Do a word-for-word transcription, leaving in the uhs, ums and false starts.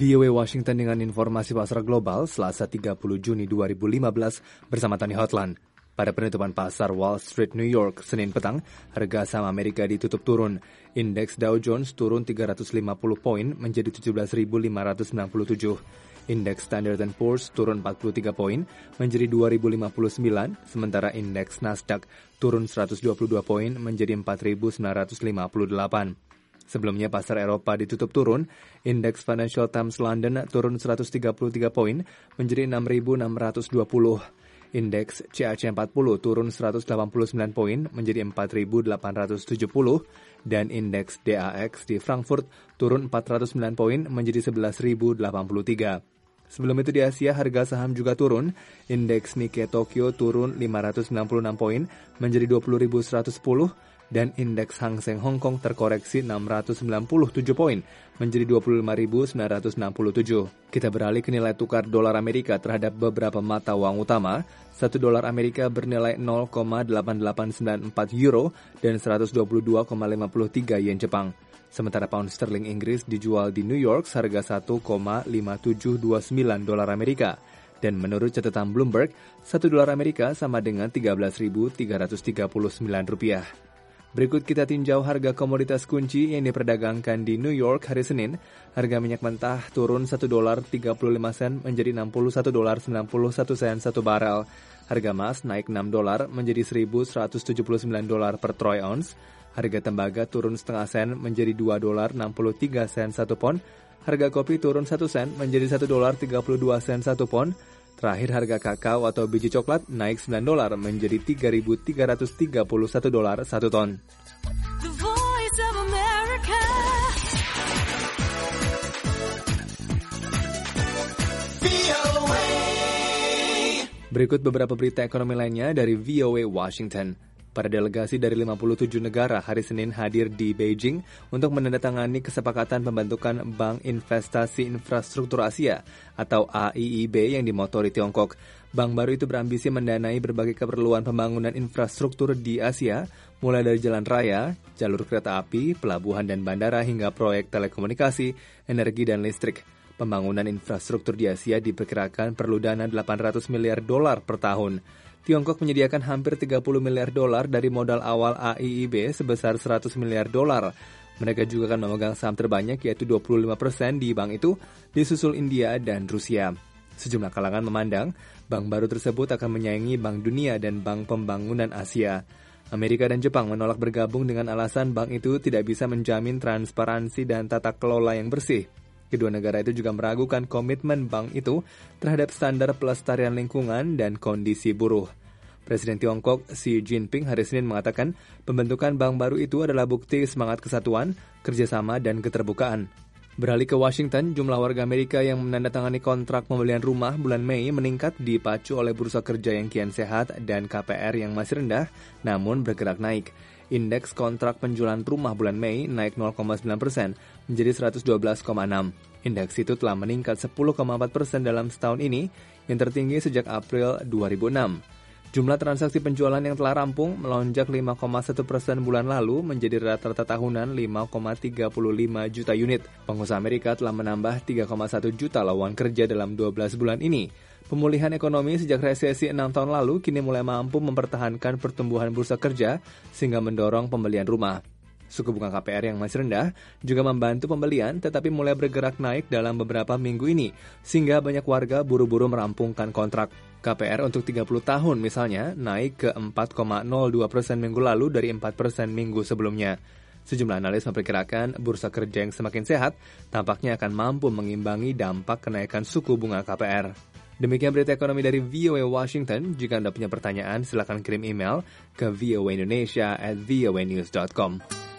V O A Washington dengan informasi pasar global Selasa tiga puluh Juni dua ribu lima belas bersama Tony Hotland. Pada penutupan pasar Wall Street New York Senin petang, harga saham Amerika ditutup turun. Indeks Dow Jones turun tiga ratus lima puluh poin menjadi tujuh belas ribu lima ratus enam puluh tujuh. Indeks Standard and Poor's turun empat puluh tiga poin menjadi dua ribu lima puluh sembilan, sementara indeks Nasdaq turun seratus dua puluh dua poin menjadi empat ribu sembilan ratus lima puluh delapan. Sebelumnya pasar Eropa ditutup turun, indeks Financial Times London turun seratus tiga puluh tiga poin menjadi enam ribu enam ratus dua puluh. Indeks C A C empat puluh turun seratus delapan puluh sembilan poin menjadi empat ribu delapan ratus tujuh puluh dan indeks D A X di Frankfurt turun empat ratus sembilan poin menjadi sebelas ribu delapan puluh tiga. Sebelum itu di Asia harga saham juga turun, indeks Nikkei Tokyo turun lima ratus sembilan puluh enam poin menjadi dua puluh ribu seratus sepuluh dan indeks Hang Seng Hong Kong terkoreksi enam ratus sembilan puluh tujuh poin menjadi dua puluh lima ribu sembilan ratus enam puluh tujuh. Kita beralih ke nilai tukar dolar Amerika terhadap beberapa mata uang utama. Satu dolar Amerika bernilai nol koma delapan delapan sembilan empat euro dan seratus dua puluh dua koma lima tiga yen Jepang. Sementara pound sterling Inggris dijual di New York seharga satu koma lima tujuh dua sembilan dolar Amerika. Dan menurut catatan Bloomberg, satu dolar Amerika sama dengan tiga belas ribu tiga ratus tiga puluh sembilan rupiah. Berikut kita tinjau harga komoditas kunci yang diperdagangkan di New York hari Senin. Harga minyak mentah turun satu dolar tiga puluh lima sen menjadi enam puluh satu dolar sembilan puluh satu sen satu barel. Harga emas naik enam dolar menjadi seribu seratus tujuh puluh sembilan dolar per troy ounce. Harga tembaga turun setengah sen menjadi dua dolar enam puluh tiga sen satu pon. Harga kopi turun satu sen menjadi satu dolar tiga puluh dua sen satu pon. Terakhir harga kakao atau biji coklat naik sembilan dolar menjadi tiga ribu tiga ratus tiga puluh satu dolar satu ton. Berikut beberapa berita ekonomi lainnya dari V O A Washington. Para delegasi dari lima puluh tujuh negara hari Senin hadir di Beijing untuk menandatangani kesepakatan pembentukan Bank Investasi Infrastruktur Asia atau A I I B yang dimotori Tiongkok. Bank baru itu berambisi mendanai berbagai keperluan pembangunan infrastruktur di Asia, mulai dari jalan raya, jalur kereta api, pelabuhan dan bandara hingga proyek telekomunikasi, energi dan listrik. Pembangunan infrastruktur di Asia diperkirakan perlu dana delapan ratus miliar dolar per tahun. Tiongkok menyediakan hampir tiga puluh miliar dolar dari modal awal A I I B sebesar seratus miliar dolar. Mereka juga akan memegang saham terbanyak yaitu dua puluh lima persen di bank itu, disusul India dan Rusia. Sejumlah kalangan memandang bank baru tersebut akan menyaingi Bank Dunia dan Bank Pembangunan Asia. Amerika dan Jepang menolak bergabung dengan alasan bank itu tidak bisa menjamin transparansi dan tata kelola yang bersih. Kedua negara itu juga meragukan komitmen bank itu terhadap standar pelestarian lingkungan dan kondisi buruh. Presiden Tiongkok Xi Jinping hari Senin mengatakan pembentukan bank baru itu adalah bukti semangat kesatuan, kerjasama, dan keterbukaan. Beralih ke Washington, jumlah warga Amerika yang menandatangani kontrak pembelian rumah bulan Mei meningkat dipacu oleh bursa kerja yang kian sehat dan K P R yang masih rendah, namun bergerak naik. Indeks kontrak penjualan rumah bulan Mei naik nol koma sembilan persen menjadi seratus dua belas koma enam. Indeks itu telah meningkat sepuluh koma empat persen dalam setahun ini, yang tertinggi sejak April dua ribu enam. Jumlah transaksi penjualan yang telah rampung melonjak lima koma satu persen bulan lalu menjadi rata-rata tahunan lima koma tiga lima juta unit. Pengusaha Amerika telah menambah tiga koma satu juta lowongan kerja dalam dua belas bulan ini. Pemulihan ekonomi sejak resesi enam tahun lalu kini mulai mampu mempertahankan pertumbuhan bursa kerja sehingga mendorong pembelian rumah. Suku bunga K P R yang masih rendah juga membantu pembelian tetapi mulai bergerak naik dalam beberapa minggu ini sehingga banyak warga buru-buru merampungkan kontrak. K P R untuk tiga puluh tahun misalnya naik ke empat koma nol dua persen minggu lalu dari empat persen minggu sebelumnya. Sejumlah analis memperkirakan bursa kerja yang semakin sehat tampaknya akan mampu mengimbangi dampak kenaikan suku bunga K P R. Demikian berita ekonomi dari V O A Washington. Jika Anda punya pertanyaan, silakan kirim email ke voaindonesia at voanews dot com.